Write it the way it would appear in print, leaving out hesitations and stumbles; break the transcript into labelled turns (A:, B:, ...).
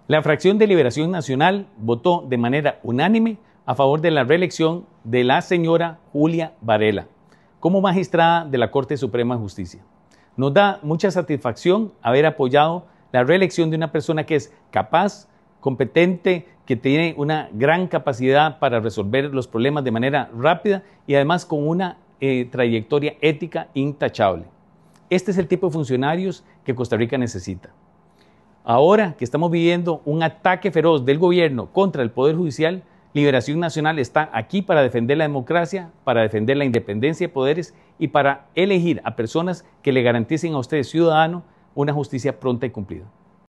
A: La fracción de Liberación Nacional votó de manera unánime a favor de la reelección de la señora Julia Varela como magistrada de la Corte Suprema de Justicia. Nos da mucha satisfacción haber apoyado la reelección de una persona que es capaz, competente, que tiene una gran capacidad para resolver los problemas de manera rápida y además con una trayectoria ética intachable. Este es el tipo de funcionarios que Costa Rica necesita. Ahora que estamos viviendo un ataque feroz del gobierno contra el Poder Judicial, Liberación Nacional está aquí para defender la democracia, para defender la independencia de poderes y para elegir a personas que le garanticen a usted, ciudadano, una justicia pronta y cumplida.